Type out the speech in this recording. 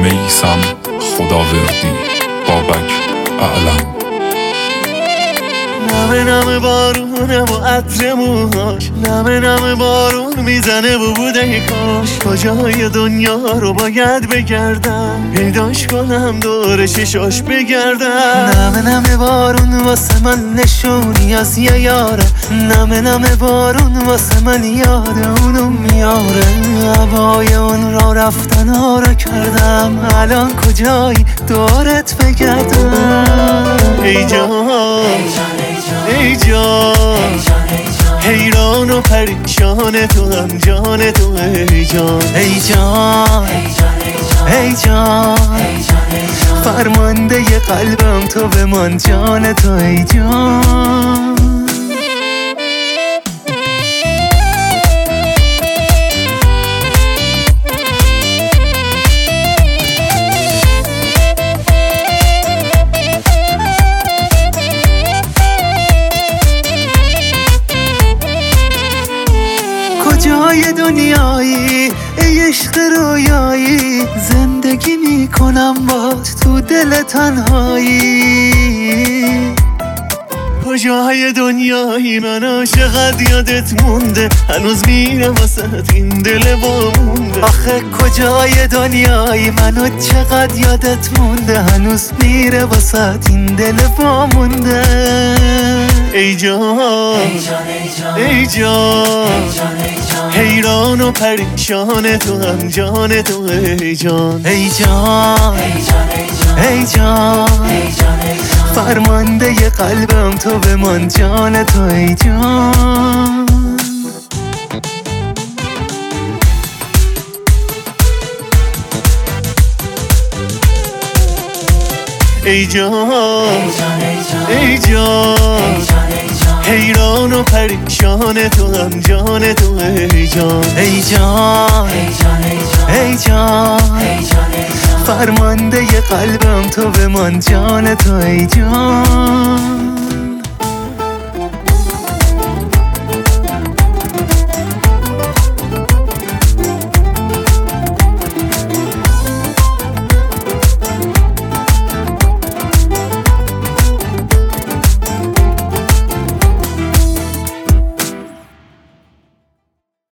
میسم خداوردی بابک اعلم. نمه نمه بارونه و عطر موهاش، نمه نمه بارون میزنه و بوده کاش کجای دنیا رو باید بگردم، پیداش کنم دور ششاش بگردم. نمه نمه بارون واسه من نشونی از یه یاره، نمه نمه بارون واسه من یاد اونو میاره. هوای اون را رفتن ها رو کردم، الان کجایی دورت بگردم. ای جان ای جان حیران و پریشان تو هم جان تو. ای جان ای جان ای جان فرمانده ی قلبم تو بمان جان تو. ای جان کجای دنیایی ای عشق رویایی، زندگی میکنم باز تو دل تنهایی. کجای دنیایی من عاشقت یادت مونده، هنوز میره واسه این دل وامونده. آخه کجای دنیایی منو چقدر یادت مونده، هنوز میره واسه این دل وامونده. ای جان ای جان حیران و پریشان تو هم جان تو. ای جان ای جان ای جان فرمانده ی قلبم تو بمان جان تو. ای جان ای جان ای جان حیران و پریشان تو هم جان تو. ای جان ای جان ای جان فرمانده ی قلبم تو بمان جان تو. ای جان